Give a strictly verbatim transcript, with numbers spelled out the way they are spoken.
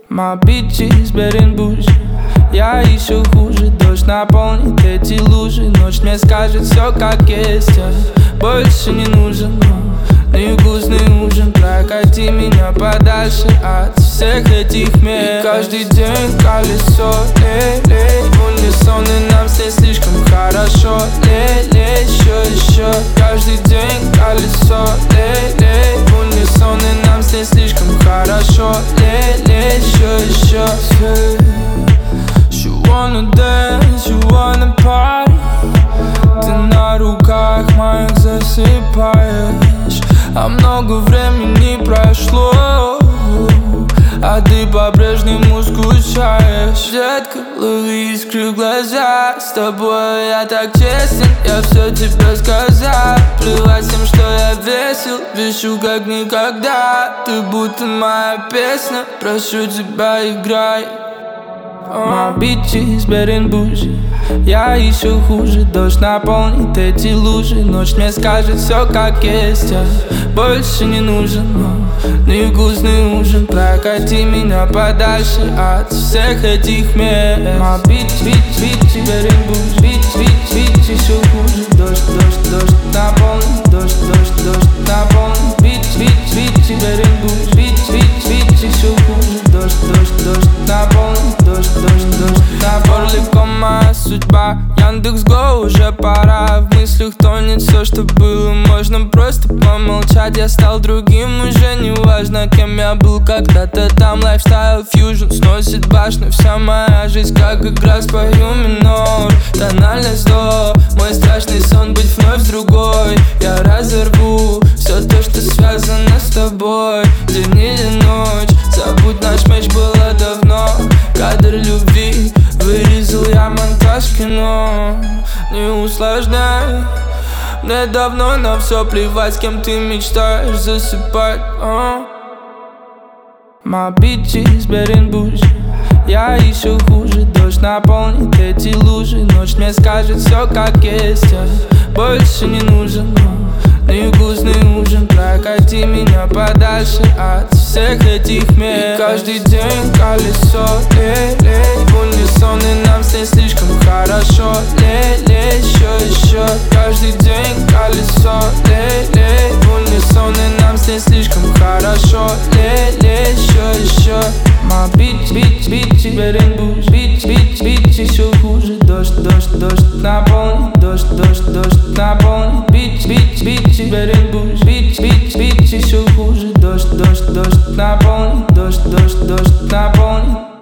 My bitches bad and bougie. Я еще хуже, дождь наполнит эти лужи. Ночь мне скажет все как есть, я больше не нужен. Невкусный ужин, прокати меня подальше от всех этих мест. И каждый день колесо, лей-лей, в унисон, и нам с ней слишком хорошо. Лей-лей, еще, еще. Каждый день колесо, лей-лей, в унисон, и нам с ней слишком хорошо. Лей-лей, еще, еще. You wanna dance, you wanna party. Ты на руках моих засыпаешь, а много времени прошло, а ты по-прежнему скучаешь. Детка, лови искры в глаза. С тобой я так честен, я все тебе сказал. Плевать всем, что я весел, вешу как никогда. Ты будто моя песня, прошу тебя, играй. My bitches bad and bougie. Я еще хуже, дождь наполнит эти лужи. Ночь мне скажет все как есть, я больше не нужен. Невкусный ужин, прокати меня подальше от всех этих мест. My bitch, bitch, bitch, bad and bougie. Bitch, bitch, bitch, еще хуже. Дождь, дождь, дождь наполнит, дождь, дождь, дождь наполнит. Bitch, bitch, bitch, bad and bougie. Bitch, bitch, bitch, еще хуже. Дождь, дождь, дождь наполнит, дождь, дождь, дождь. На Орликом моя судьба, Яндекс.Го уже пора. В мыслях тонет все, что было. Можно просто помолчать. Я стал другим, уже не важно, кем я был когда-то там. Лайфстайл фьюжн сносит башню. Вся моя жизнь как игра, спою минор. Тональность до, мой страшный сон быть вновь другой. Я разорву все то, что связано с тобой. День или ночь, забудь, наш матч было давно. Кадр любви, вырезал я монтаж кино. Не усложняй, мне давно на все плевать, с кем ты мечтаешь засыпать. uh. My bitches bad and bougie. Я еще хуже, дождь наполнит эти лужи. Ночь мне скажет все как есть, я больше не нужен. Невкусный ужин, прокати меня подальше от всех этих мест. И каждый день колесо, лей-лей, в унисон, и нам с ней слишком хорошо. Лей-лей, еще, еще. Каждый день колесо, лей-лей, в унисон, и нам с ней слишком хорошо. Лей-лей, еще, еще. My bitch, bitch, bitch, bad and bougie. Bitch, bitch, bitch, еще хуже. Дождь, дождь, дождь наполнит, дождь, дождь, дождь наполнит. Bitch, bitch, bitch, bad and bougie. Bitch, bitch, bitch, еще хуже. Дождь, дождь, дождь наполнит, дождь, дождь, дождь наполнит.